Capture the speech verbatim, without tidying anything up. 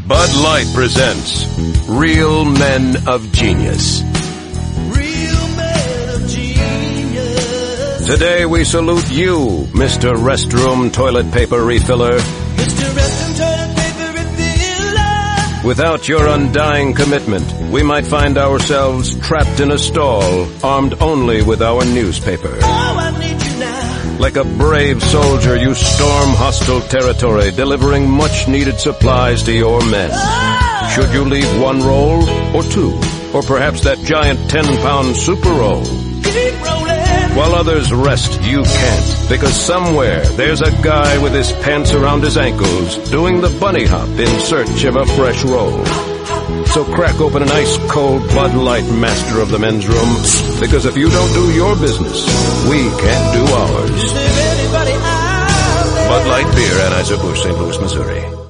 Bud Light presents Real Men of Genius. Real Men of Genius. Today we salute you, Mister Restroom Toilet Paper Refiller. Mister Restroom Toilet Paper Refiller. Without your undying commitment, we might find ourselves trapped in a stall, armed only with our newspaper. Oh, I need you now. Like a brave soldier, you storm hostile territory, delivering much-needed supplies to your men. Oh. Should you leave one roll, or two, or perhaps that giant ten-pound super roll? Keep rolling. While others rest, you can't, because somewhere there's a guy with his pants around his ankles, doing the bunny hop in search of a fresh roll. So crack open an ice-cold Bud Light, master of the men's room, because if you don't do your business, we can't do ours. Is there anybody out there? Bud Light Beer, Anheuser-Busch, Saint Louis, Missouri.